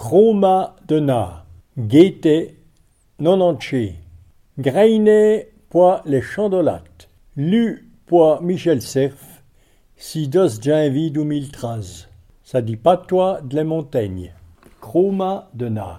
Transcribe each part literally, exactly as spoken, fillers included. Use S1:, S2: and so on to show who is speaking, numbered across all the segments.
S1: Chroma de na, Gaieté, nonanché, Grainé, poids les chandolates, Lu, poids Michel Cerf, Sidos janvier deux mille treize. Ça dit pas toi de les montagnes. Chroma de na.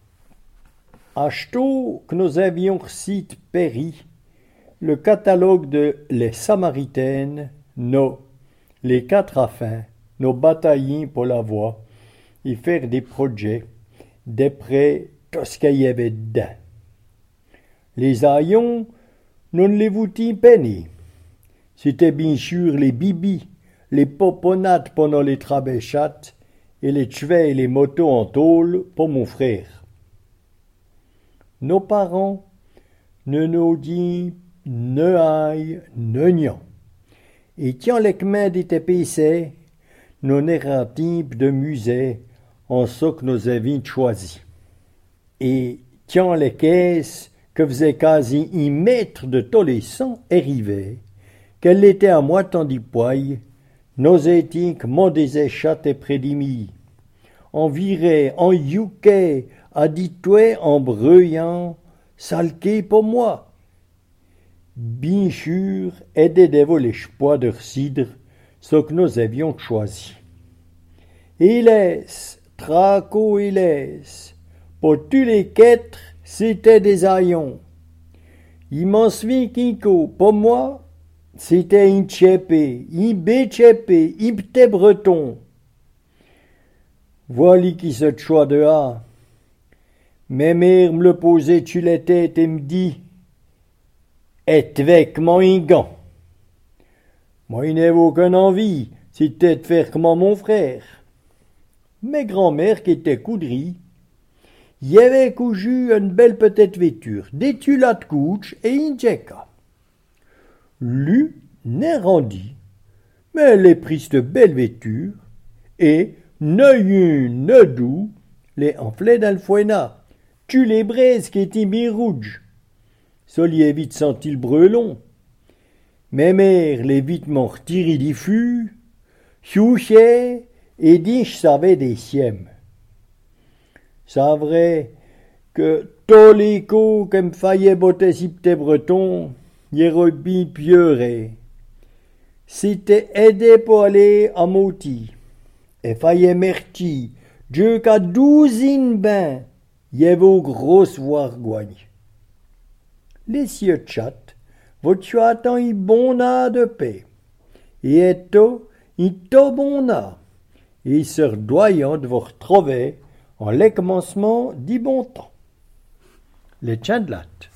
S1: Achetons que nous avions reçu Péri, le catalogue de Les Samaritaines, nos, les quatre affins, nos bataillons pour la voie, et faire des projets, d'après tout ce qu'il y avait dedans. Les aillons, nous ne les voutions penny. C'était bien sûr les bibis, les poponates pendant les trabéchates, et les chevets et les motos en tôle pour mon frère. Nos parents ne nous disent ne aille, ne niant. Et tiens les mains d'étaient pissés, nos narratifs de musée, en ce que nous avions choisi. Et tiens les caisses que faisait quasi un mètre de tous les sangs arrivaient, qu'elle était à moi tandis poil, nos éthiques m'en des chattes et prédimi. En virait, en youquet, à dit-toi en bruyant, salqué pour moi. Bien sûr, aider des volets poids de cidre, ce que nous avions choisi. Et laisse, traco et laisse, pour tous les quatre, c'était des haillons. Il m'en suit Kiko, pour moi, c'était une tchépé, une bétchépé, une p'té breton. Voilà qui se choix de a. Mes mères me le posaient tu les têtes et me dit, et avec mon ingan. Moi, il n'avais aucune envie, c'était de faire comme mon frère. Mes grands-mères qui étaient coudries, y avait cousu une belle petite vêture, des tulas de couche et une djeka. Lui n'est rendu, mais elle est prise de belle vêture et ne une, ne doux, les enflait dans le fouena. Tu les braises qui étaient bien rouges. Ça lui est vite senti le brelon. Mes mères les vite m'ont retiré du fût, chouchaient et dit je savais des siem. C'est vrai que tous les coups que me faillait botter si petit breton, y aurait bien pieuré. C'était aidé pour aller à Moti. Et faillait merti, Dieu qu'à douzaine bains, y avait aux grosses wargoignes. Les cieux chat, votre attend y bon a de paix. Et eto, y to bon a. Et se doyant de vous retrouver en les commencements d'y bon temps. Les chandlates.